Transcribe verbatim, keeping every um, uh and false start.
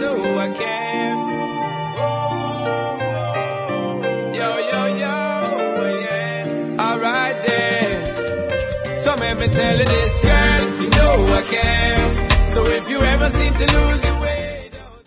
know I care. Yo, yo, yo, yeah. Alright then. So let me tell you this, girl, you know I care. So if you ever seem to lose your